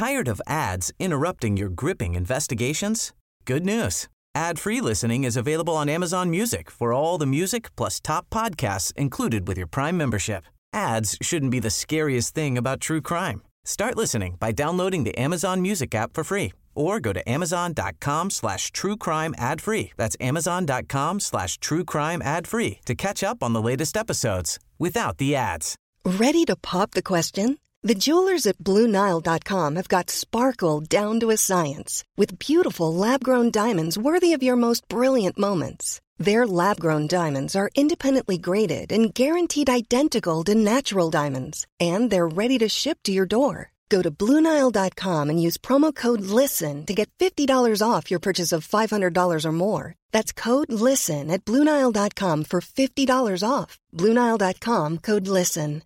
Tired of ads interrupting your gripping investigations? Good news. Ad-free listening is available on Amazon Music for all the music plus top podcasts included with your Prime membership. Ads shouldn't be the scariest thing about true crime. Start listening by downloading the Amazon Music app for free or go to amazon.com/truecrime ad-free. That's amazon.com/truecrime ad-free to catch up on the latest episodes without the ads. Ready to pop the question? The jewelers at BlueNile.com have got sparkle down to a science with beautiful lab-grown diamonds worthy of your most brilliant moments. Their lab-grown diamonds are independently graded and guaranteed identical to natural diamonds, and they're ready to ship to your door. Go to BlueNile.com and use promo code LISTEN to get $50 off your purchase of $500 or more. That's code LISTEN at BlueNile.com for $50 off. BlueNile.com, code LISTEN.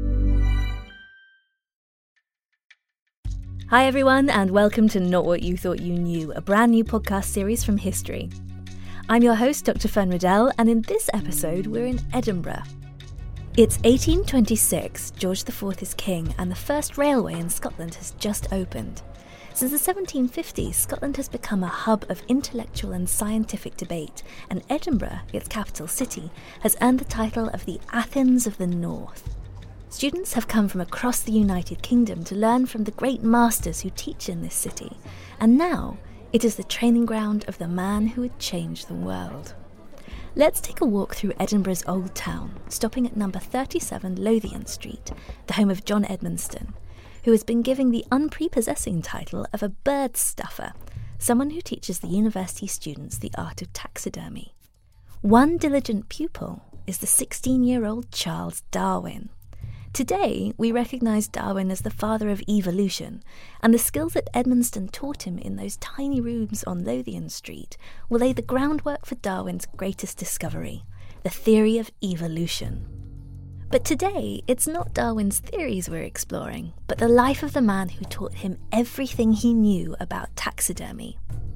Hi everyone, and welcome to Not What You Thought You Knew, a brand new podcast series from History. I'm your host, Dr. Fern Riddell, and in this episode we're in Edinburgh. It's 1826, George IV is king, and the first railway in Scotland has just opened. Since the 1750s, Scotland has become a hub of intellectual and scientific debate, and Edinburgh, its capital city, has earned the title of the Athens of the North. Students have come from across the United Kingdom to learn from the great masters who teach in this city, and now it is the training ground of the man who would change the world. Let's take a walk through Edinburgh's Old Town, stopping at number 37 Lothian Street, the home of John Edmonston, who has been given the unprepossessing title of a bird stuffer, someone who teaches the university students the art of taxidermy. One diligent pupil is the 16-year-old Charles Darwin. Today, we recognise Darwin as the father of evolution, and the skills that Edmonston taught him in those tiny rooms on Lothian Street will lay the groundwork for Darwin's greatest discovery, the theory of evolution. But today, it's not Darwin's theories we're exploring, but the life of the man who taught him everything he knew about taxidermy.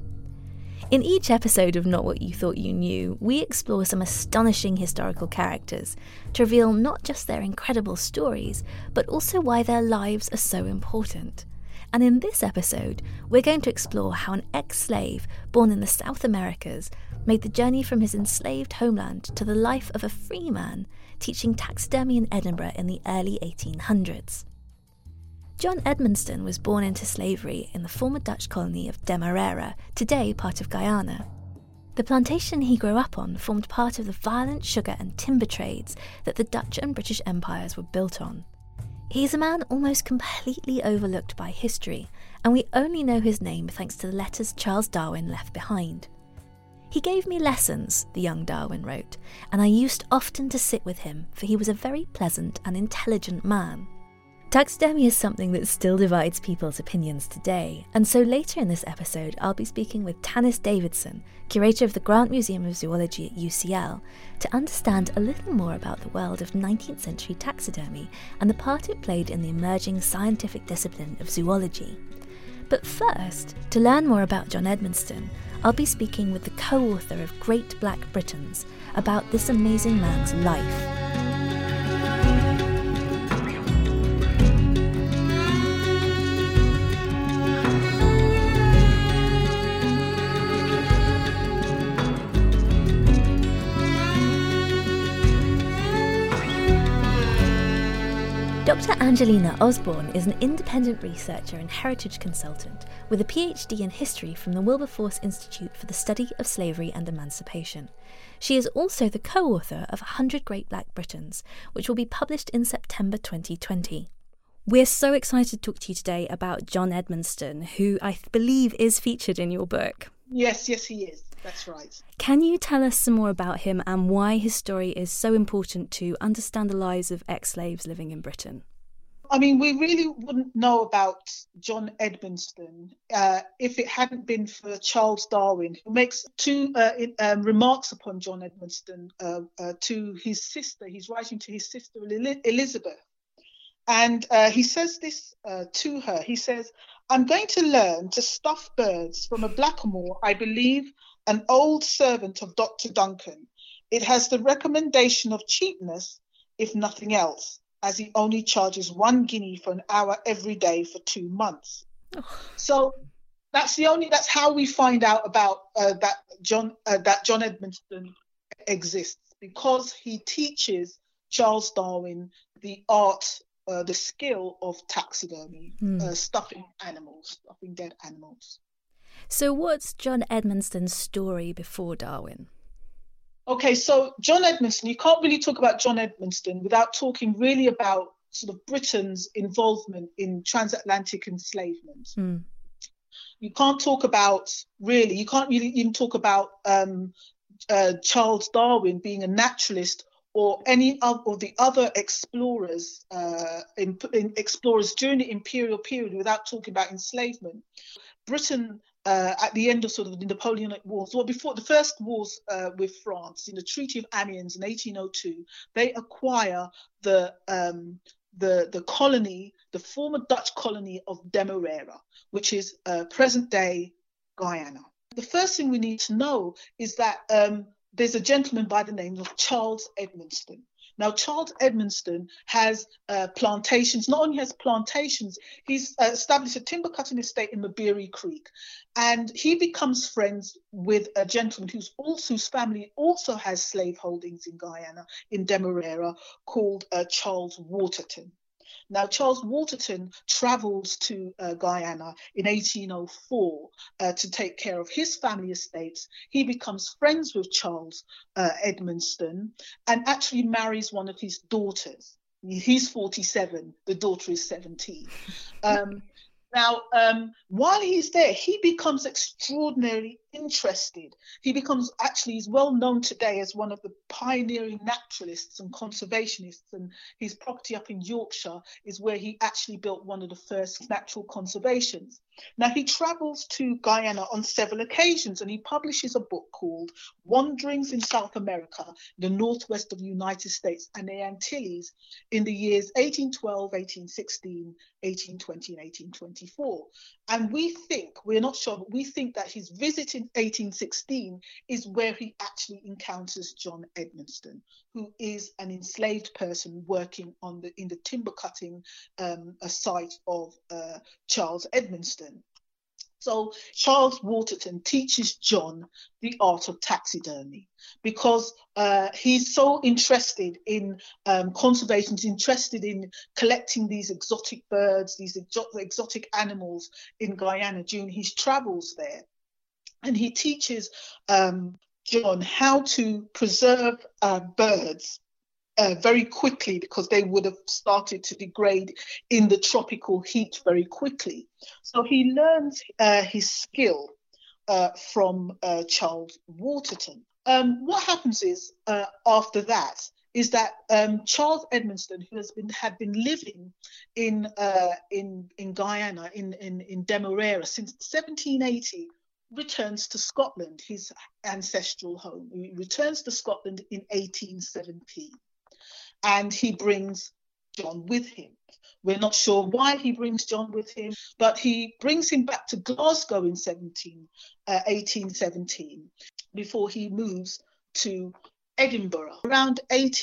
In each episode of Not What You Thought You Knew, we explore some astonishing historical characters to reveal not just their incredible stories, but also why their lives are so important. And in this episode, we're going to explore how an ex-slave born in the South Americas made the journey from his enslaved homeland to the life of a free man, teaching taxidermy in Edinburgh in the early 1800s. John Edmonston was born into slavery in the former Dutch colony of Demerara, today part of Guyana. The plantation he grew up on formed part of the violent sugar and timber trades that the Dutch and British empires were built on. He's a man almost completely overlooked by history, and we only know his name thanks to the letters Charles Darwin left behind. "He gave me lessons," the young Darwin wrote, "and I used often to sit with him, for he was a very pleasant and intelligent man." Taxidermy is something that still divides people's opinions today, and so later in this episode I'll be speaking with Tanis Davidson, curator of the Grant Museum of Zoology at UCL, to understand a little more about the world of 19th century taxidermy and the part it played in the emerging scientific discipline of zoology. But first, to learn more about John Edmonston, I'll be speaking with the co-author of Great Black Britons about this amazing man's life. Dr. Angelina Osborne is an independent researcher and heritage consultant with a PhD in history from the Wilberforce Institute for the Study of Slavery and Emancipation. She is also the co-author of 100 Great Black Britons, which will be published in September 2020. We're so excited to talk to you today about John Edmonston, who I believe is featured in your book. Yes, he is. That's right. Can you tell us some more about him and why his story is so important to understand the lives of ex-slaves living in Britain? I mean, we really wouldn't know about John Edmonston if it hadn't been for Charles Darwin, who makes two remarks upon John Edmonston to his sister. He's writing to his sister Elizabeth. And he says this to her. He says, "I'm going to learn to stuff birds from a blackamoor, I believe, an old servant of Dr. Duncan. It has the recommendation of cheapness, if nothing else, as he only charges 1 guinea for an hour every day for 2 months." So that's how we find out about that John Edmonston exists, because he teaches Charles Darwin the art, the skill of taxidermy, stuffing dead animals. So what's John Edmonston's story before Darwin? Okay, so John Edmonston, you can't really talk about John Edmonston without talking really about sort of Britain's involvement in transatlantic enslavement. You can't really even talk about Charles Darwin being a naturalist, or any of the other explorers, explorers during the imperial period, without talking about enslavement. Britain, at the end of sort of the Napoleonic Wars, or before the first wars with France, in the Treaty of Amiens in 1802, they acquire the colony, the former Dutch colony of Demerara, which is present-day Guyana. The first thing we need to know is that there's a gentleman by the name of Charles Edmonston. Now, Charles Edmonston has plantations. Not only has plantations, he's established a timber cutting estate in Mabiri Creek, and he becomes friends with a gentleman whose family also has slave holdings in Guyana, in Demerara, called Charles Waterton. Now, Charles Waterton travels to Guyana in 1804 to take care of his family estates. He becomes friends with Charles Edmonston and actually marries one of his daughters. He's 47, the daughter is 17. Now, while he's there, he becomes extraordinarily interested. He's well known today as one of the pioneering naturalists and conservationists, and his property up in Yorkshire is where he actually built one of the first natural conservations. Now, he travels to Guyana on several occasions, and he publishes a book called Wanderings in South America, the Northwest of the United States and the Antilles, in the years 1812, 1816, 1820, and 1824. And we're not sure, but we think that his visit in 1816 is where he actually encounters John Edmonston, who is an enslaved person working in the timber cutting site of Charles Edmonston. So Charles Waterton teaches John the art of taxidermy because he's so interested in conservation, he's interested in collecting these exotic birds, these exotic animals in Guyana during his travels there. And he teaches John how to preserve birds very quickly, because they would have started to degrade in the tropical heat very quickly. So he learns his skill from Charles Waterton. What happens is after that is that Charles Edmonston, who had been living in Guyana, in Demerara since 1780, returns to Scotland, his ancestral home. He returns to Scotland in 1817. And he brings John with him. We're not sure why he brings John with him, but he brings him back to Glasgow in 1817, before he moves to Edinburgh around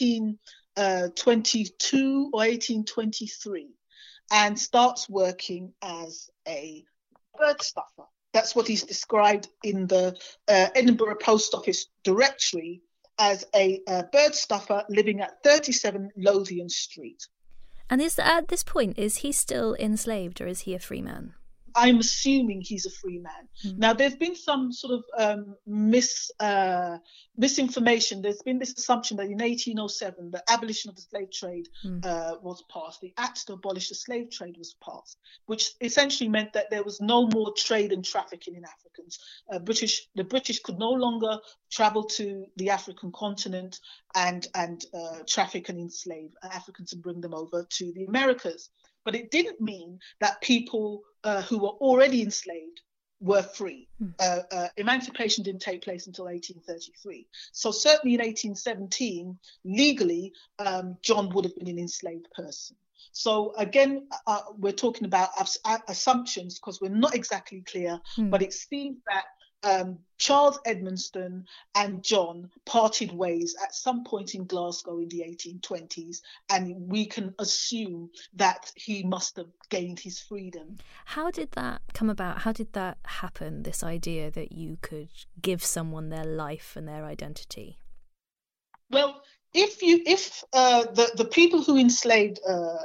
1822 or 1823, and starts working as a bird stuffer. That's what he's described in the Edinburgh Post Office directory as a bird stuffer living at 37 Lothian Street. And at this point, is he still enslaved, or is he a free man? I'm assuming he's a free man. Now, there's been some sort of misinformation. There's been this assumption that in 1807, the abolition of the slave trade was passed. The Act to abolish the slave trade was passed, which essentially meant that there was no more trade and trafficking in Africans. The British could no longer travel to the African continent and traffic and enslave Africans and bring them over to the Americas. But it didn't mean that people who were already enslaved were free. Emancipation didn't take place until 1833. So certainly in 1817, legally, John would have been an enslaved person. So again, we're talking about assumptions because we're not exactly clear, but it seems that Charles Edmonston and John parted ways at some point in Glasgow in the 1820s, and we can assume that he must have gained his freedom. How did that come about? How did that happen, this idea that you could give someone their life and their identity? Well, if the people who enslaved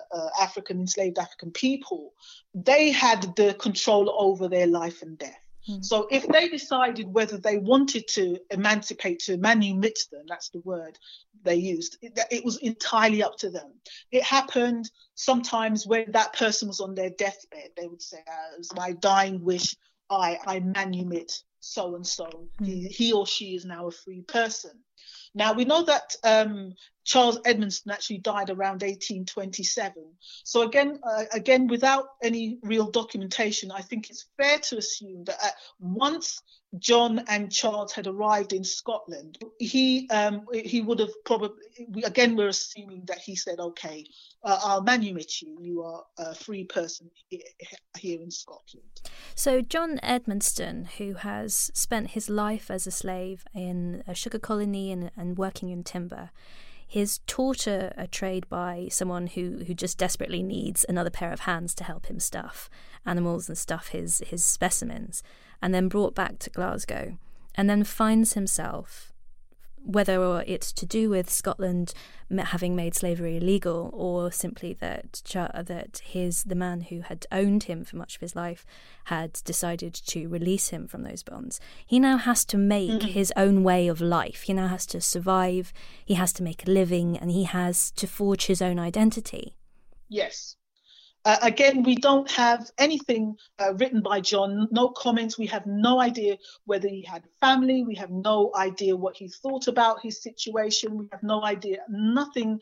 African people, they had the control over their life and death. So if they decided whether they wanted to emancipate, to manumit them, that's the word they used, it was entirely up to them. It happened sometimes when that person was on their deathbed. They would say, as my dying wish, I manumit so-and-so. He or she is now a free person. Now, we know that Charles Edmonston actually died around 1827. So again, without any real documentation, I think it's fair to assume that once John and Charles had arrived in Scotland, he would have probably, again, we're assuming that he said, okay, I'll manumit you. You are a free person here in Scotland. So John Edmonston, who has spent his life as a slave in a sugar colony and working in timber, is taught a trade by someone who just desperately needs another pair of hands to help him stuff animals and stuff his specimens, and then brought back to Glasgow, and then finds himself, whether it's to do with Scotland having made slavery illegal, or simply that the man who had owned him for much of his life had decided to release him from those bonds. He now has to make his own way of life. He now has to survive. He has to make a living, and he has to forge his own identity. Yes. Again, we don't have anything written by John, no comments. We have no idea whether he had a family. We have no idea what he thought about his situation. We have no idea, nothing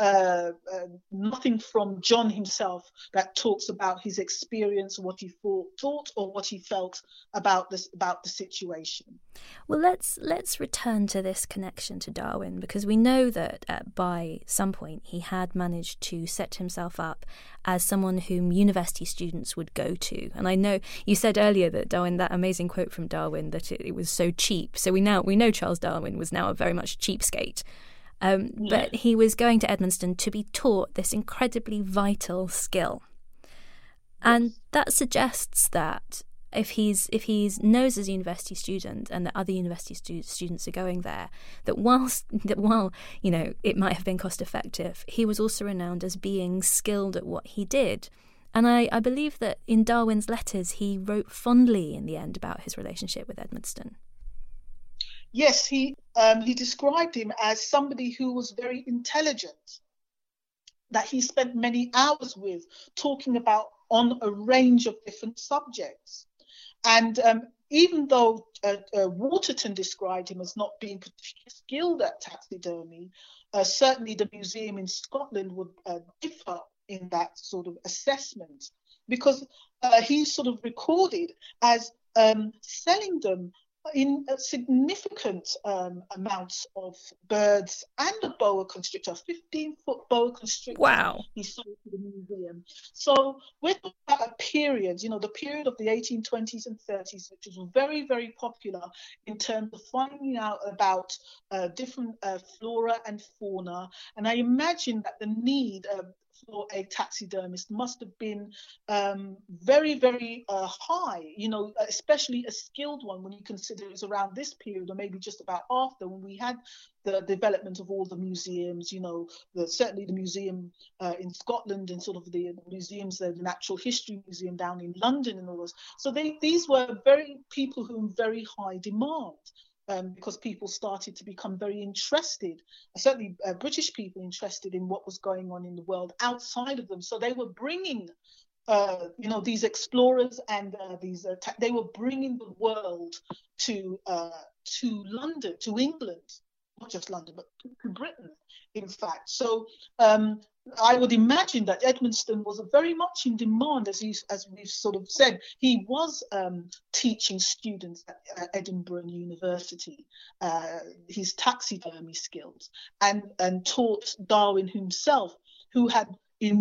from John himself that talks about his experience, what he thought or what he felt about the situation. Well, let's return to this connection to Darwin, because we know that by some point he had managed to set himself up as someone whom university students would go to. And I know you said earlier that Darwin, that amazing quote from Darwin, that it was so cheap. So we know Charles Darwin was now a very much cheapskate. But he was going to Edmonston to be taught this incredibly vital skill. And that suggests that if he's knows as a university student and that other university students are going there, that while it might have been cost effective, he was also renowned as being skilled at what he did. And I believe that in Darwin's letters he wrote fondly in the end about his relationship with Edmonston. Yes, he described him as somebody who was very intelligent, that he spent many hours with, talking about on a range of different subjects. And even though Waterton described him as not being particularly skilled at taxidermy, certainly the museum in Scotland would differ in that sort of assessment, because he's sort of recorded as selling them in significant amounts of birds and a boa constrictor, 15-foot boa constrictor. Wow. He sold to the museum. So we're talking about a period, the period of the 1820s and 30s, which was very, very popular in terms of finding out about different flora and fauna. And I imagine that the need for a taxidermist must have been very, very high, especially a skilled one when you consider it was around this period, or maybe just about after, when we had the development of all the museums, certainly the museum in Scotland and sort of the museums, the Natural History Museum down in London and all those. So these were very people who were in very high demand. Because people started to become very interested, certainly British people interested in what was going on in the world outside of them. So they were bringing, these explorers and they were bringing the world to London, to England, not just London, but to Britain, in fact. So I would imagine that Edmonston was very much in demand, as we've sort of said. He was teaching students at Edinburgh University his taxidermy skills, and taught Darwin himself, who had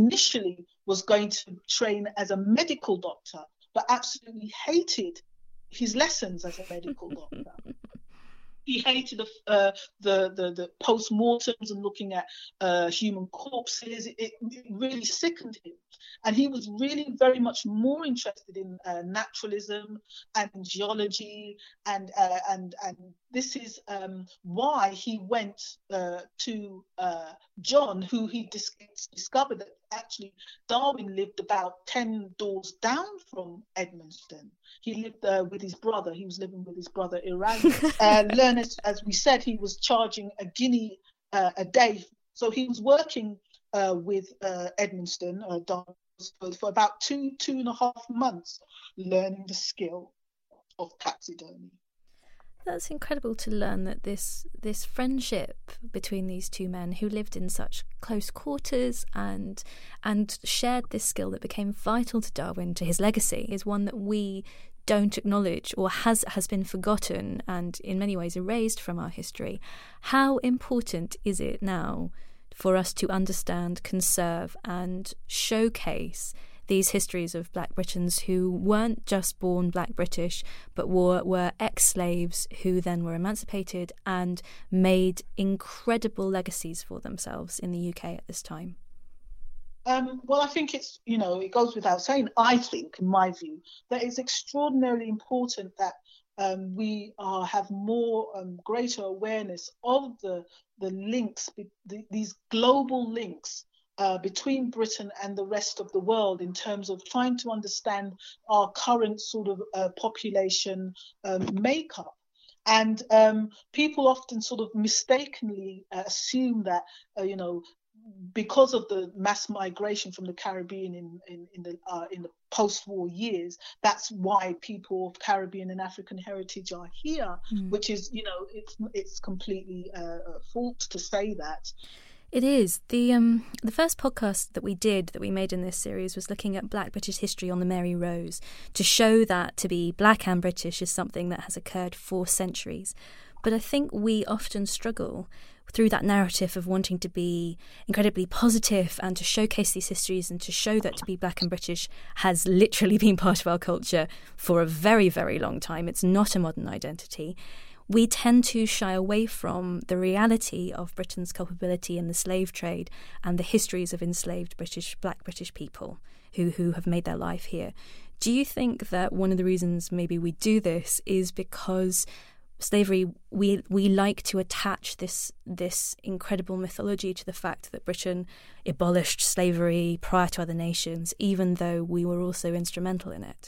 initially was going to train as a medical doctor, but absolutely hated his lessons as a medical doctor. He hated the post-mortems and looking at human corpses. It really sickened him. And he was really very much more interested in naturalism and geology. And this is why he went to John, who he discovered that actually Darwin lived about 10 doors down from Edmonstone. He lived with his brother. He was living with his brother Erasmus. As we said, he was charging a guinea a day. So he was working with Edmonstone, Darwin, for about two and a half months, learning the skill of taxidermy. That's incredible to learn that this friendship between these two men who lived in such close quarters and shared this skill that became vital to Darwin, to his legacy, is one that we don't acknowledge or has been forgotten and in many ways erased from our history. How important is it now for us to understand, conserve and showcase these histories of Black Britons who weren't just born Black British, but were ex-slaves who then were emancipated and made incredible legacies for themselves in the UK at this time? Well, I think it's, it goes without saying, I think, in my view, that it's extraordinarily important that we have more greater awareness of the links, these global links between Britain and the rest of the world in terms of trying to understand our current sort of population makeup. And people often sort of mistakenly assume that, because of the mass migration from the Caribbean in the post-war years, that's why people of Caribbean and African heritage are here, which is, it's completely false to say that. It is. The first podcast that we made in this series was looking at Black British history on the Mary Rose, to show that to be Black and British is something that has occurred for centuries. But I think we often struggle through that narrative of wanting to be incredibly positive and to showcase these histories and to show that to be Black and British has literally been part of our culture for a very, very long time. It's not a modern identity. We tend to shy away from the reality of Britain's culpability in the slave trade and the histories of enslaved Black British people who have made their life here. Do you think that one of the reasons maybe we do this is because slavery, we like to attach this incredible mythology to the fact that Britain abolished slavery prior to other nations, even though we were also instrumental in it?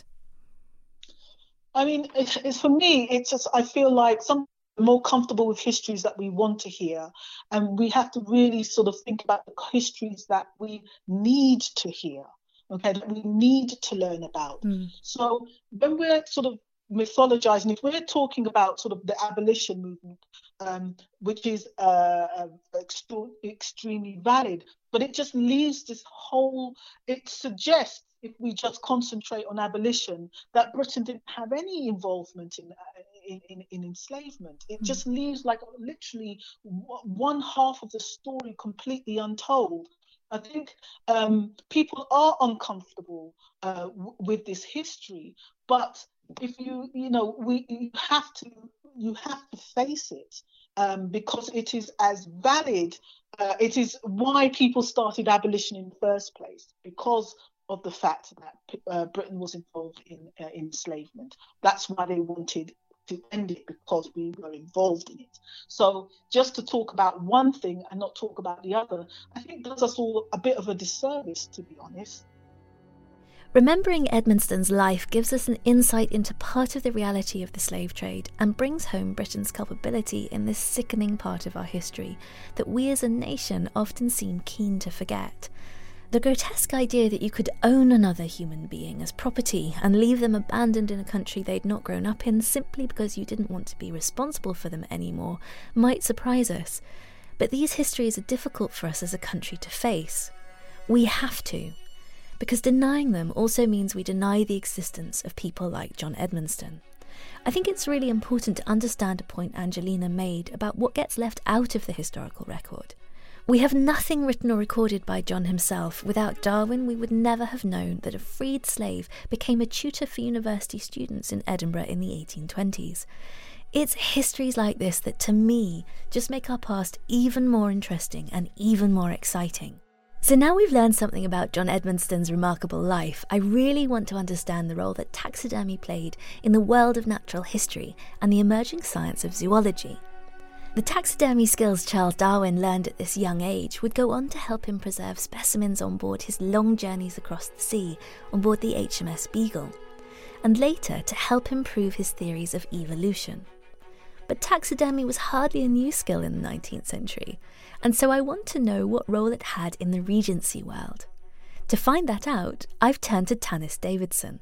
I mean, it's for me, it's just, I feel like some more comfortable with histories that we want to hear, and we have to really sort of think about the histories that we need to hear, okay, that we need to learn about. So when we're sort of mythologizing, if we're talking about sort of the abolition movement, which is extremely valid, but it just leaves this whole, it suggests, if we just concentrate on abolition, that Britain didn't have any involvement in enslavement. It just leaves like literally one half of the story completely untold. I think people are uncomfortable with this history, but if you have to face it because it is as valid. It is why people started abolition in the first place, because of the fact that Britain was involved in enslavement. That's why they wanted to end it, because we were involved in it. So just to talk about one thing and not talk about the other, I think does us all a bit of a disservice, to be honest. Remembering Edmonstone's life gives us an insight into part of the reality of the slave trade and brings home Britain's culpability in this sickening part of our history that we as a nation often seem keen to forget. The grotesque idea that you could own another human being as property and leave them abandoned in a country they'd not grown up in simply because you didn't want to be responsible for them anymore might surprise us. But these histories are difficult for us as a country to face. We have to, because denying them also means we deny the existence of people like John Edmonstone. I think it's really important to understand a point Angelina made about what gets left out of the historical record. We have nothing written or recorded by John himself. Without Darwin, we would never have known that a freed slave became a tutor for university students in Edinburgh in the 1820s. It's histories like this that, to me, just make our past even more interesting and even more exciting. So now we've learned something about John Edmonston's remarkable life, I really want to understand the role that taxidermy played in the world of natural history and the emerging science of zoology. The taxidermy skills Charles Darwin learned at this young age would go on to help him preserve specimens on board his long journeys across the sea on board the HMS Beagle, and later to help him prove his theories of evolution. But taxidermy was hardly a new skill in the 19th century, and so I want to know what role it had in the Regency world. To find that out, I've turned to Tanis Davidson.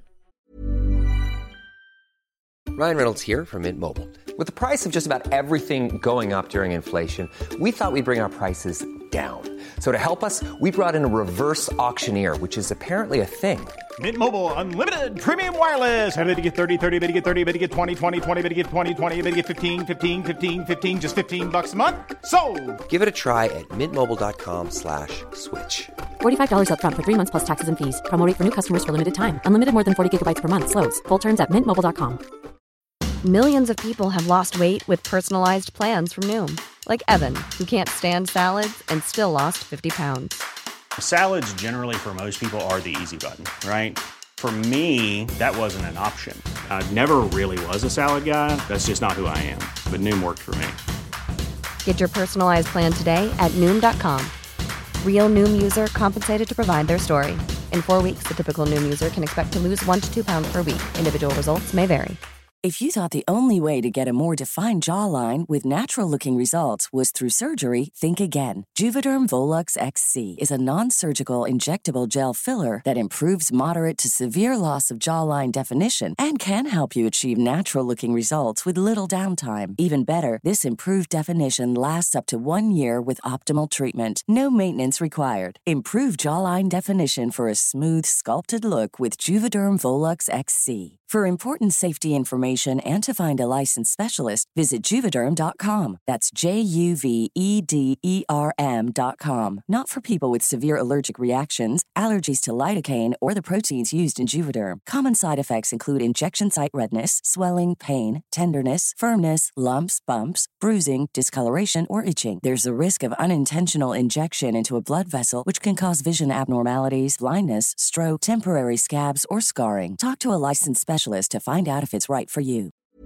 Ryan Reynolds here from Mint Mobile. With the price of just about everything going up during inflation, we thought we'd bring our prices down. So to help us, we brought in a reverse auctioneer, which is apparently a thing. Mint Mobile Unlimited Premium Wireless. How to get 30, 30, bit to get 30, bit to get 20, 20, 20, bit to get 20, 20, bit to get 15, 15, 15, 15, just $15 a month? Sold! Give it a try at mintmobile.com/switch. $45 up front for 3 months plus taxes and fees. Promo rate for new customers for limited time. Unlimited more than 40 gigabytes per month. Slows full terms at mintmobile.com. Millions of people have lost weight with personalized plans from Noom. Like Evan, who can't stand salads and still lost 50 pounds. Salads generally for most people are the easy button, right? For me, that wasn't an option. I never really was a salad guy. That's just not who I am. But Noom worked for me. Get your personalized plan today at Noom.com. Real Noom user compensated to provide their story. In 4 weeks, the typical Noom user can expect to lose 1 to 2 pounds per week. Individual results may vary. If you thought the only way to get a more defined jawline with natural-looking results was through surgery, think again. Juvederm Volux XC is a non-surgical injectable gel filler that improves moderate to severe loss of jawline definition and can help you achieve natural-looking results with little downtime. Even better, this improved definition lasts up to 1 year with optimal treatment. No maintenance required. Improve jawline definition for a smooth, sculpted look with Juvederm Volux XC. For important safety information and to find a licensed specialist, visit Juvederm.com. That's JUVEDERM.com. Not for people with severe allergic reactions, allergies to lidocaine, or the proteins used in Juvederm. Common side effects include injection site redness, swelling, pain, tenderness, firmness, lumps, bumps, bruising, discoloration, or itching. There's a risk of unintentional injection into a blood vessel, which can cause vision abnormalities, blindness, stroke, temporary scabs, or scarring. Talk to a licensed specialist to find out if it's right for you.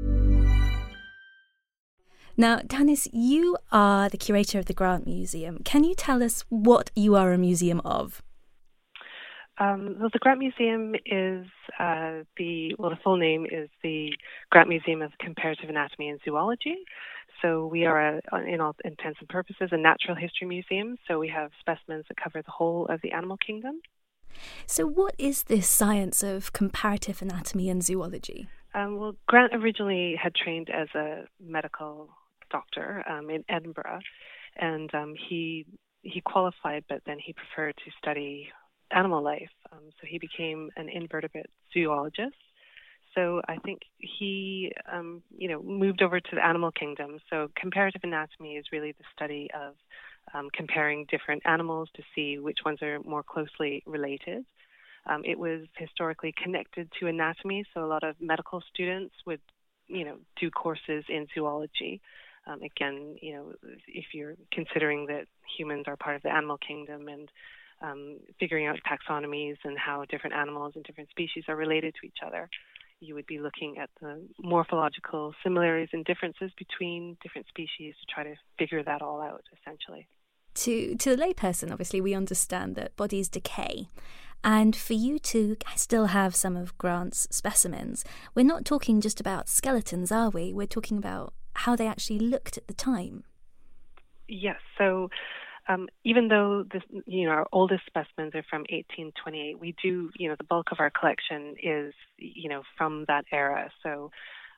Now, Tanis, you are the curator of the Grant Museum. Can you tell us what you are a museum of? Well, the Grant Museum is the full name is the Grant Museum of Comparative Anatomy and Zoology. So we are, in all intents and purposes, a natural history museum. So we have specimens that cover the whole of the animal kingdom. So what is this science of comparative anatomy and zoology? Well, Grant originally had trained as a medical doctor in Edinburgh, and he qualified, but then he preferred to study animal life. So he became an invertebrate zoologist. So I think he, moved over to the animal kingdom. So comparative anatomy is really the study of comparing different animals to see which ones are more closely related. It was historically connected to anatomy, so a lot of medical students would, do courses in zoology. Again, if you're considering that humans are part of the animal kingdom and figuring out taxonomies and how different animals and different species are related to each other, you would be looking at the morphological similarities and differences between different species to try to figure that all out, essentially. To the layperson, obviously, we understand that bodies decay. And for you to still have some of Grant's specimens, we're not talking just about skeletons, are we? We're talking about how they actually looked at the time. Yes. So even though our oldest specimens are from 1828, we do, the bulk of our collection is, from that era. So,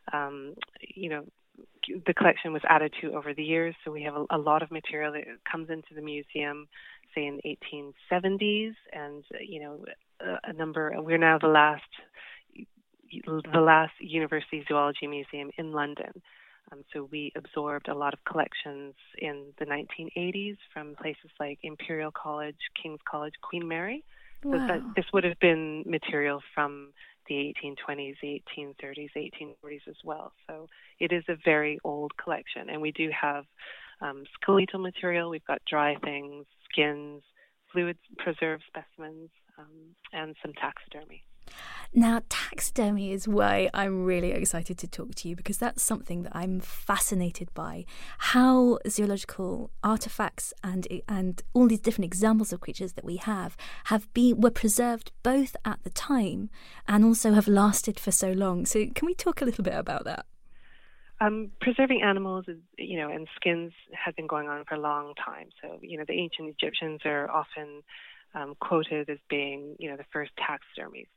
the collection was added to over the years. So we have a lot of material that comes into the museum, say in the 1870s, and, a number. We're now the last university zoology museum in London. So we absorbed a lot of collections in the 1980s from places like Imperial College, King's College, Queen Mary. Wow. So this would have been material from the 1820s, 1830s, 1840s as well. So it is a very old collection. And we do have skeletal material. We've got dry things, skins, fluid preserved specimens, and some taxidermy. Now, taxidermy is why I'm really excited to talk to you, because that's something that I'm fascinated by. How zoological artifacts and all these different examples of creatures that we were preserved both at the time and also have lasted for so long. So can we talk a little bit about that? Preserving animals, and skins has been going on for a long time. So, the ancient Egyptians are often quoted as being, the first taxidermists.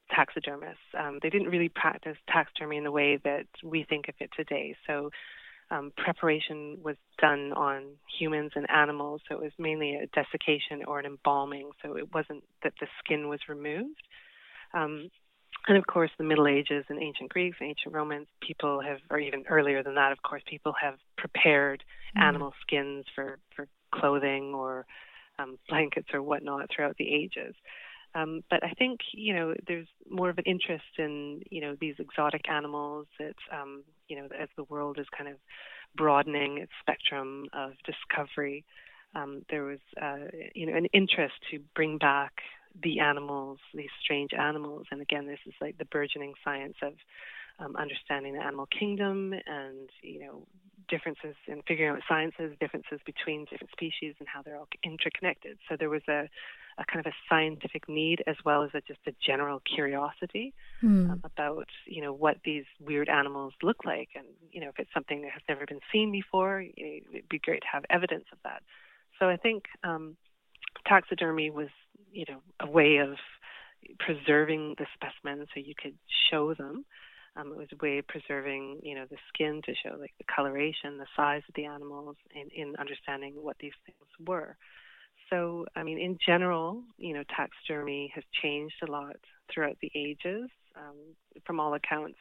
They didn't really practice taxidermy in the way that we think of it today. So preparation was done on humans and animals. So it was mainly a desiccation or an embalming. So it wasn't that the skin was removed. And of course, the Middle Ages and ancient Greeks and ancient Romans, people have, or even earlier than that, of course, people have prepared animal skins for clothing or blankets or whatnot throughout the ages. But I think, there's more of an interest in, these exotic animals that, as the world is kind of broadening its spectrum of discovery, there was, an interest to bring back the animals, these strange animals. And again, this is like the burgeoning science of understanding the animal kingdom and, differences in figuring out sciences, differences between different species and how they're all interconnected. So there was a kind of a scientific need as well as just a general curiosity about, what these weird animals look like. And, if it's something that has never been seen before, it'd be great to have evidence of that. So I think taxidermy was, a way of preserving the specimens so you could show them. It was a way of preserving, the skin to show like the coloration, the size of the animals, and in understanding what these things were. So, in general, taxidermy has changed a lot throughout the ages. From all accounts,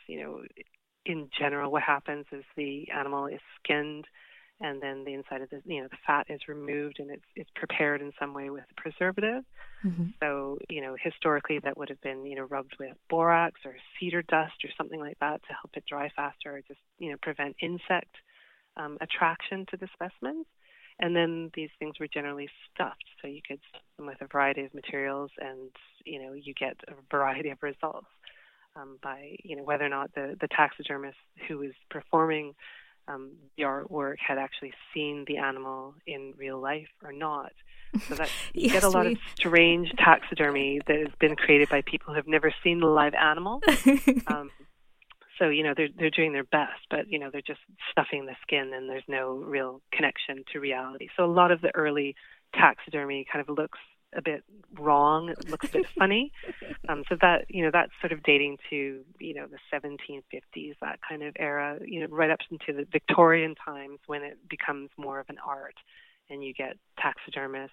in general, what happens is the animal is skinned, and then the inside of the fat is removed, and it's prepared in some way with a preservative. Mm-hmm. So, historically that would have been, rubbed with borax or cedar dust or something like that to help it dry faster or just, prevent insect attraction to the specimens. And then these things were generally stuffed, so you could stuff them with a variety of materials, and you get a variety of results by whether or not the taxidermist who is performing the artwork had actually seen the animal in real life or not. So that you get a lot of strange taxidermy that has been created by people who have never seen the live animal. So, they're doing their best, but, they're just stuffing the skin and there's no real connection to reality. So a lot of the early taxidermy kind of looks a bit wrong. It looks a bit funny. So that, that's sort of dating to, the 1750s, that kind of era, right up into the Victorian times when it becomes more of an art and you get taxidermists,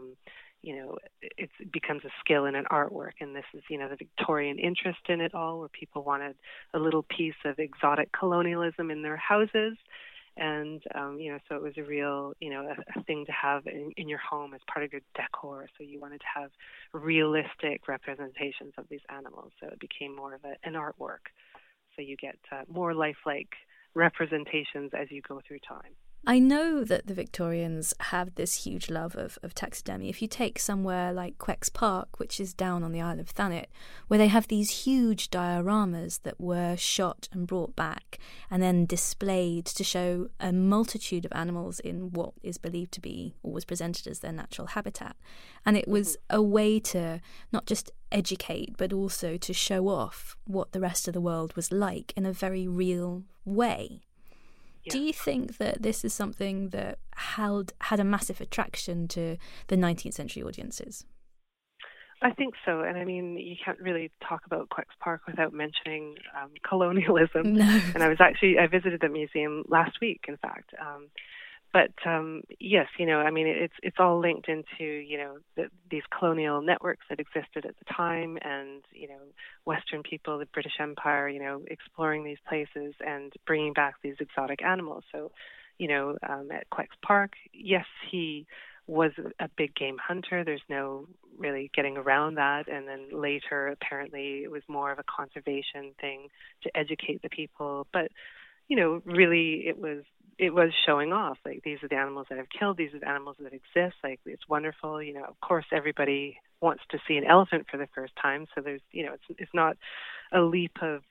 it becomes a skill in an artwork. And this is, the Victorian interest in it all, where people wanted a little piece of exotic colonialism in their houses. And, so it was a real, a thing to have in your home as part of your decor. So you wanted to have realistic representations of these animals. So it became more of an artwork. So you get more lifelike representations as you go through time. I know that the Victorians have this huge love of taxidermy. If you take somewhere like Quecks Park, which is down on the Isle of Thanet, where they have these huge dioramas that were shot and brought back and then displayed to show a multitude of animals in what is believed to be or was presented as their natural habitat. And it was a way to not just educate, but also to show off what the rest of the world was like in a very real way. Yeah. Do you think that this is something that had a massive attraction to the 19th century audiences? I think so. And you can't really talk about Quecks Park without mentioning colonialism. No. And I visited the museum last week, in fact. But yes, I mean, it's all linked into, these colonial networks that existed at the time, and, Western people, the British Empire, exploring these places and bringing back these exotic animals. So, at Quex Park, yes, he was a big game hunter. There's no really getting around that. And then later, apparently, it was more of a conservation thing to educate the people. But, really, it was showing off. Like, these are the animals that I've killed. These are the animals that exist. Like, it's wonderful. Of course, everybody wants to see an elephant for the first time. So there's, it's not a leap of,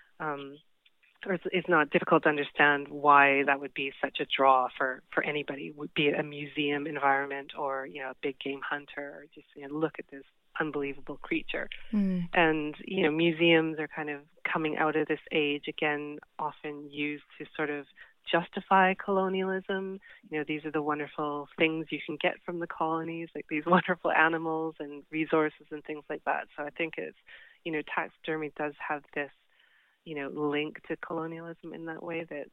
or it's not difficult to understand why that would be such a draw for anybody, be it a museum environment or, a big game hunter, or just, look at this unbelievable creature. And, museums are kind of coming out of this age, again, often used to sort of justify colonialism. These are the wonderful things you can get from the colonies, like these wonderful animals and resources and things like that. So I think it's, taxidermy does have this, link to colonialism in that way that,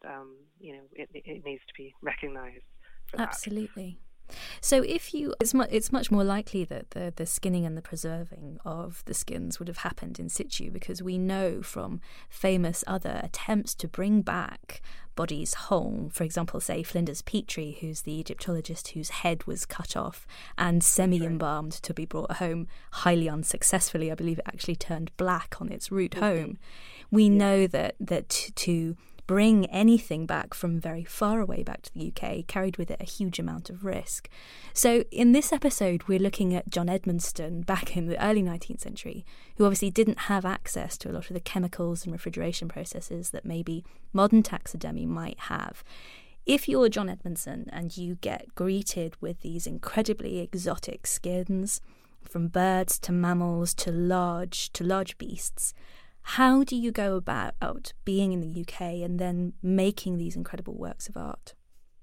it needs to be recognized for that. Absolutely. So it's much more likely that the skinning and the preserving of the skins would have happened in situ, because we know from famous other attempts to bring back bodies whole, for example, say Flinders Petrie, who's the Egyptologist whose head was cut off and semi-embalmed to be brought home, highly unsuccessfully. I believe it actually turned black on its route home. We know that to bring anything back from very far away back to the UK carried with it a huge amount of risk. So in this episode, we're looking at John Edmonstone back in the early 19th century, who obviously didn't have access to a lot of the chemicals and refrigeration processes that maybe modern taxidermy might have. If you're John Edmonstone and you get greeted with these incredibly exotic skins, from birds to mammals to large beasts, how do you go about being in the UK and then making these incredible works of art?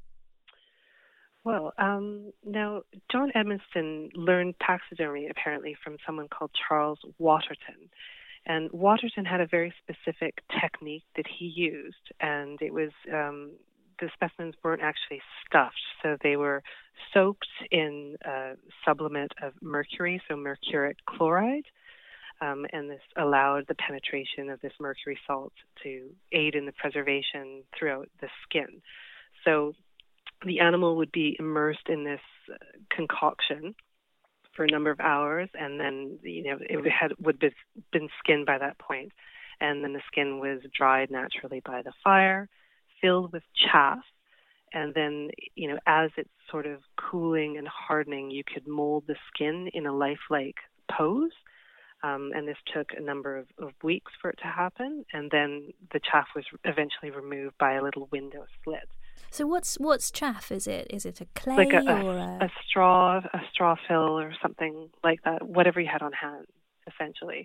Well, now, John Edmonstone learned taxidermy apparently from someone called Charles Waterton. And Waterton had a very specific technique that he used, and it was the specimens weren't actually stuffed, so they were soaked in a sublimate of mercury, so mercuric chloride. And this allowed the penetration of this mercury salt to aid in the preservation throughout the skin. So the animal would be immersed in this concoction for a number of hours, and then it would have been skinned by that point. And then the skin was dried naturally by the fire, filled with chaff, and then, as it's sort of cooling and hardening, you could mold the skin in a lifelike pose. And this took a number of weeks for it to happen, and then the chaff was eventually removed by a little window slit. So what's chaff? Is it a clay like or a straw fill or something like that? Whatever you had on hand, essentially.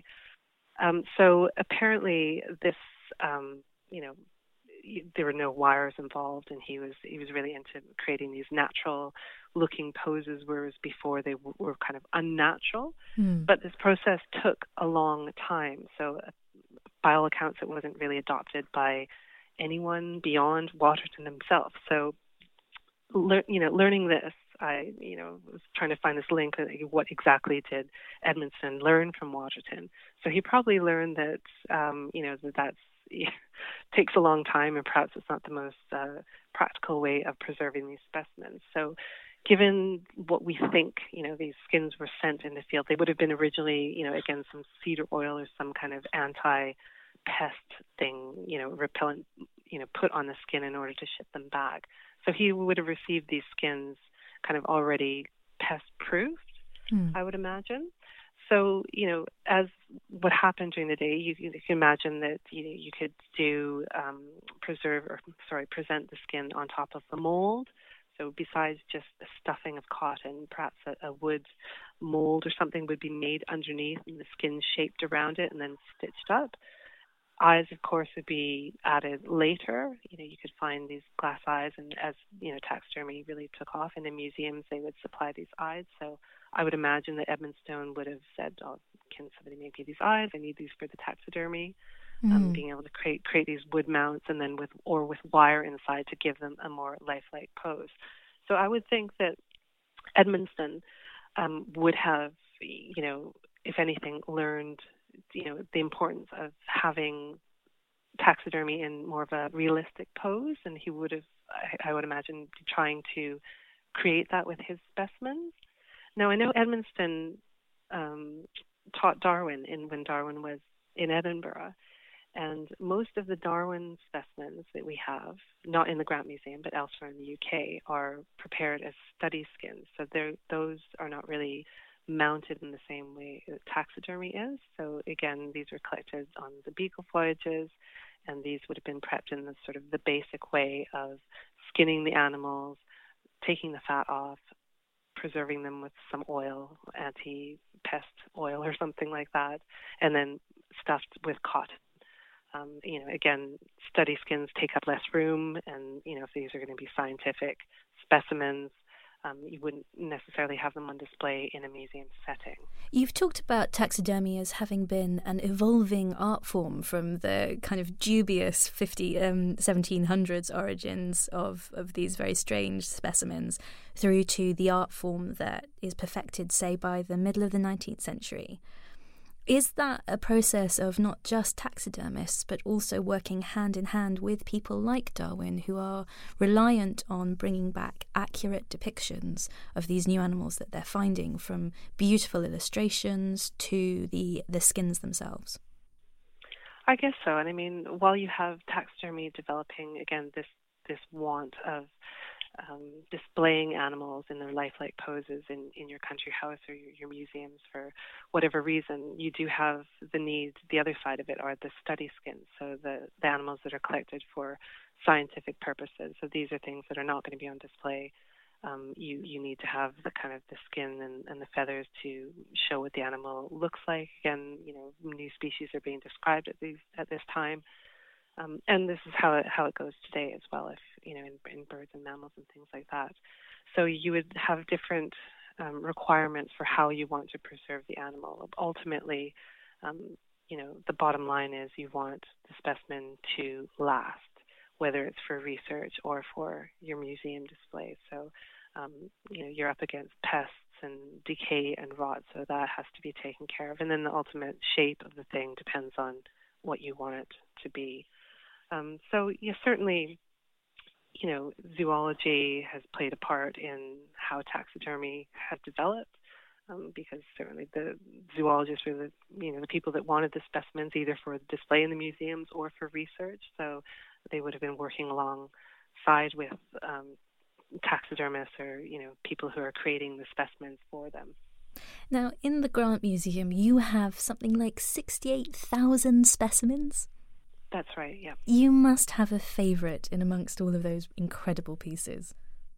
So apparently, this there were no wires involved, and he was really into creating these natural looking poses, whereas before they were kind of unnatural. But this process took a long time. So by all accounts, it wasn't really adopted by anyone beyond Waterton himself. So, learning this, I, was trying to find this link. What exactly did Edmonstone learn from Waterton? So he probably learned that, that's takes a long time, and perhaps it's not the most practical way of preserving these specimens. So given what we think, these skins were sent in the field, they would have been originally, again, some cedar oil or some kind of anti-pest thing, repellent, put on the skin in order to ship them back. So he would have received these skins kind of already pest-proofed, I would imagine. So, as what happened during the day, you can imagine that you could present the skin on top of the mold. So besides just the stuffing of cotton, perhaps a wood mold or something would be made underneath and the skin shaped around it and then stitched up. Eyes, of course, would be added later. You could find these glass eyes, and as taxidermy really took off in the museums, they would supply these eyes. So I would imagine that Edmonstone would have said, "Oh, can somebody make me these eyes? I need these for the taxidermy." being able to create these wood mounts and then with wire inside to give them a more lifelike pose. So I would think that Edmonston would have, if anything, learned, the importance of having taxidermy in more of a realistic pose, and he would have, I would imagine, trying to create that with his specimens. Now, I know Edmonston taught Darwin when Darwin was in Edinburgh, and most of the Darwin specimens that we have, not in the Grant Museum but elsewhere in the UK, are prepared as study skins. So those are not really mounted in the same way that taxidermy is. So again, these were collected on the beagle voyages, and these would have been prepped in the sort of the basic way of skinning the animals, taking the fat off, preserving them with some oil, anti-pest oil or something like that, and then stuffed with cotton. Again, study skins take up less room, and, if these are going to be scientific specimens, you wouldn't necessarily have them on display in a museum setting. You've talked about taxidermy as having been an evolving art form from the kind of dubious 1700s origins of these very strange specimens through to the art form that is perfected, say, by the middle of the 19th century. Is that a process of not just taxidermists, but also working hand in hand with people like Darwin, who are reliant on bringing back accurate depictions of these new animals that they're finding, from beautiful illustrations to the skins themselves? I guess so. And I mean, while you have taxidermy developing, again, this want of displaying animals in their lifelike poses in your country house or your museums for whatever reason, you do have the need, the other side of it are the study skins, so the animals that are collected for scientific purposes. So these are things that are not going to be on display. You need to have the kind of the skin and the feathers to show what the animal looks like. Again, new species are being described at this time. And this is how it goes today as well, if in birds and mammals and things like that. So you would have different requirements for how you want to preserve the animal. Ultimately, the bottom line is you want the specimen to last, whether it's for research or for your museum display. So you're up against pests and decay and rot, so that has to be taken care of. And then the ultimate shape of the thing depends on what you want it to be. So certainly, zoology has played a part in how taxidermy has developed, because certainly the zoologists were the people that wanted the specimens either for display in the museums or for research. So they would have been working alongside with taxidermists or people who are creating the specimens for them. Now, in the Grant Museum, you have something like 68,000 specimens. That's right, yeah. You must have a favourite in amongst all of those incredible pieces.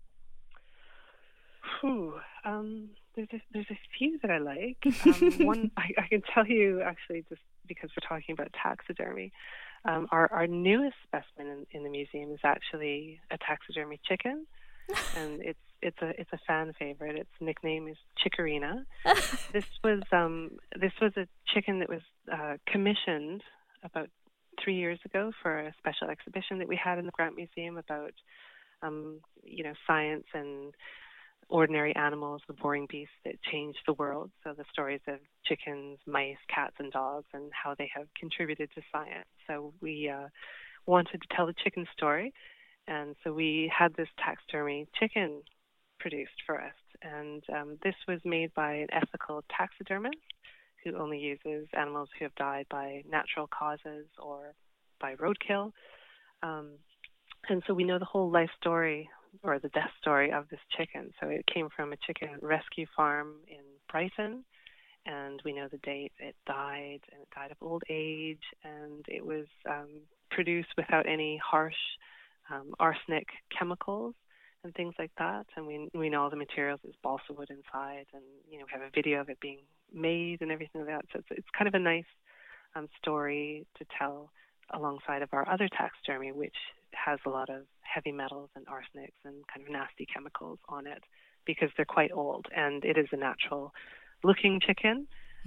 There's a few that I like. One I can tell you, actually, just because we're talking about taxidermy, our newest specimen in the museum is actually a taxidermy chicken, and it's a fan favorite. Its nickname is Chikorina. This was a chicken that was commissioned about 3 years ago for a special exhibition that we had in the Grant Museum about, science and ordinary animals, the boring beasts that changed the world. So the stories of chickens, mice, cats, and dogs, and how they have contributed to science. So we wanted to tell the chicken story, and so we had this taxidermy chicken produced for us. And this was made by an ethical taxidermist who only uses animals who have died by natural causes or by roadkill. And so we know the whole life story or the death story of this chicken. So it came from a chicken rescue farm in Brighton, and we know the date it died, and it died of old age, and it was produced without any harsh arsenic chemicals and things like that. And we know all the materials is balsa wood inside, and we have a video of it being made and everything like that. So it's kind of a nice story to tell alongside of our other taxidermy, which has a lot of heavy metals and arsenics and kind of nasty chemicals on it because they're quite old, and it is a natural looking chicken.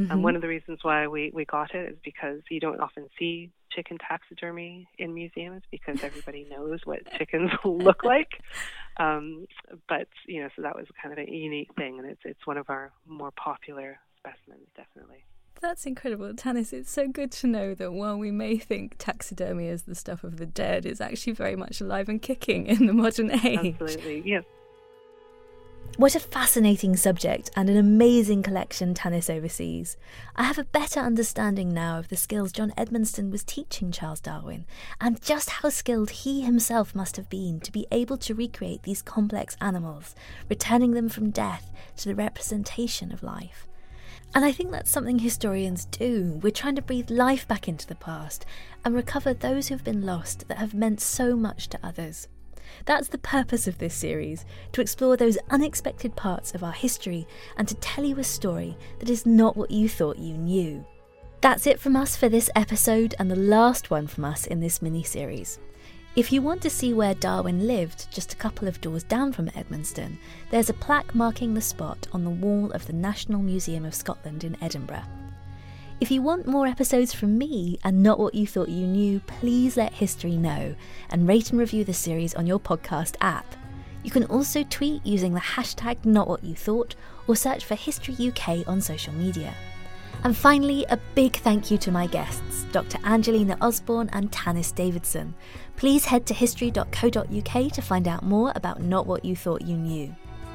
Mm-hmm. One of the reasons why we got it is because you don't often see chicken taxidermy in museums because everybody knows what chickens look like. But, so that was kind of a unique thing, and it's one of our more popular specimens, definitely. That's incredible. Tanis, it's so good to know that while we may think taxidermy is the stuff of the dead, it's actually very much alive and kicking in the modern age. Absolutely, yes. What a fascinating subject and an amazing collection Tanis oversees. I have a better understanding now of the skills John Edmonston was teaching Charles Darwin and just how skilled he himself must have been to be able to recreate these complex animals, returning them from death to the representation of life. And I think that's something historians do. We're trying to breathe life back into the past and recover those who've been lost that have meant so much to others. That's the purpose of this series, to explore those unexpected parts of our history and to tell you a story that is not what you thought you knew. That's it from us for this episode and the last one from us in this mini-series. If you want to see where Darwin lived, just a couple of doors down from Edmonston, there's a plaque marking the spot on the wall of the National Museum of Scotland in Edinburgh. If you want more episodes from me and not what you thought you knew, please let history know and rate and review the series on your podcast app. You can also tweet using the hashtag NotWhatYouThought or search for History UK on social media. And finally, a big thank you to my guests, Dr. Angelina Osborne and Tanis Davidson. Please head to history.co.uk to find out more about Not What You Thought You Knew.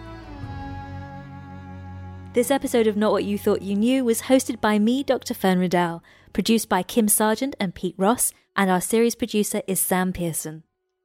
This episode of Not What You Thought You Knew was hosted by me, Dr. Fern Riddell, produced by Kim Sargent and Pete Ross, and our series producer is Sam Pearson.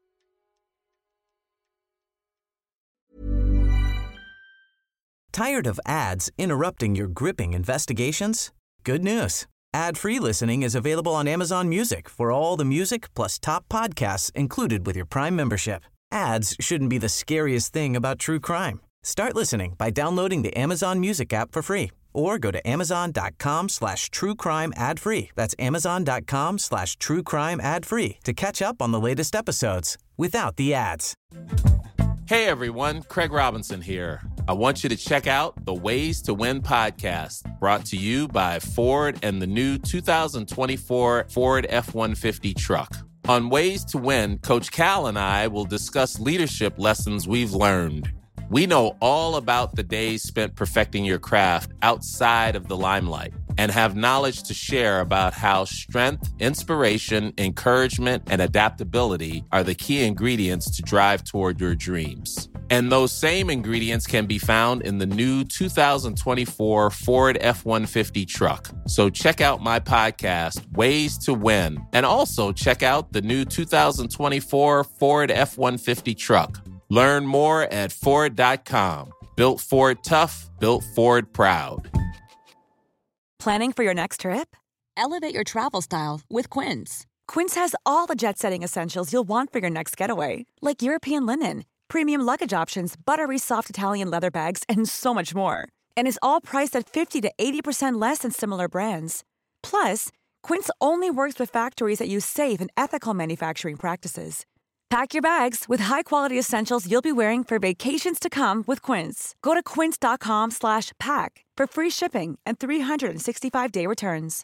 Tired of ads interrupting your gripping investigations? Good news. Ad-free listening is available on Amazon Music for all the music plus top podcasts included with your Prime membership. Ads shouldn't be the scariest thing about true crime. Start listening by downloading the Amazon Music app for free or go to amazon.com/truecrime ad-free. That's amazon.com/truecrime ad-free to catch up on the latest episodes without the ads. Hey everyone, Craig Robinson here. I want you to check out the Ways to Win podcast, brought to you by Ford and the new 2024 Ford F-150 truck. On Ways to Win, Coach Cal and I will discuss leadership lessons we've learned. We know all about the days spent perfecting your craft outside of the limelight and have knowledge to share about how strength, inspiration, encouragement, and adaptability are the key ingredients to drive toward your dreams. And those same ingredients can be found in the new 2024 Ford F-150 truck. So check out my podcast, Ways to Win, and also check out the new 2024 Ford F-150 truck. Learn more at Ford.com. Built Ford tough, built Ford proud. Planning for your next trip? Elevate your travel style with Quince. Quince has all the jet-setting essentials you'll want for your next getaway, like European linen, premium luggage options, buttery soft Italian leather bags, and so much more. And is all priced at 50 to 80% less than similar brands. Plus, Quince only works with factories that use safe and ethical manufacturing practices. Pack your bags with high-quality essentials you'll be wearing for vacations to come with Quince. Go to quince.com/pack for free shipping and 365-day returns.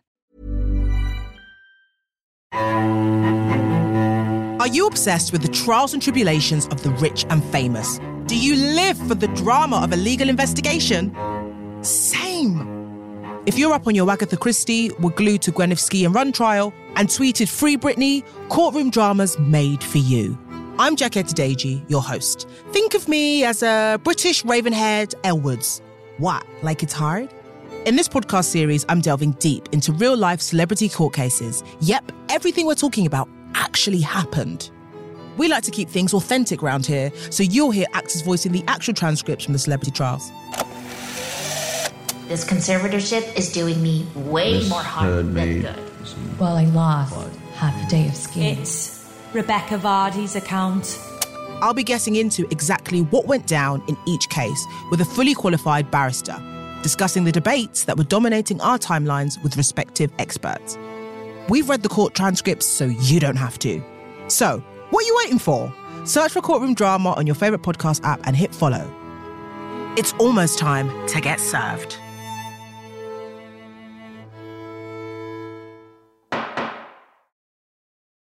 Are you obsessed with the trials and tribulations of the rich and famous? Do you live for the drama of a legal investigation? Same. If you're up on your Agatha Christie, were glued to Gwyneth Ski and Run trial, and tweeted Free Britney, courtroom dramas made for you. I'm Jackie Taddeji, your host. Think of me as a British raven-haired Elle Woods. What, like it's hard? In this podcast series, I'm delving deep into real-life celebrity court cases. Yep, everything we're talking about actually happened. We like to keep things authentic around here, so you'll hear actors voicing the actual transcripts from the celebrity trials. This conservatorship is doing me way more harm than good. Well, I lost half a day of skiing. It's Rebecca Vardy's account. I'll be getting into exactly what went down in each case with a fully qualified barrister, discussing the debates that were dominating our timelines with respective experts. We've read the court transcripts so you don't have to. So, what are you waiting for? Search for Courtroom Drama on your favourite podcast app and hit follow. It's almost time to get served.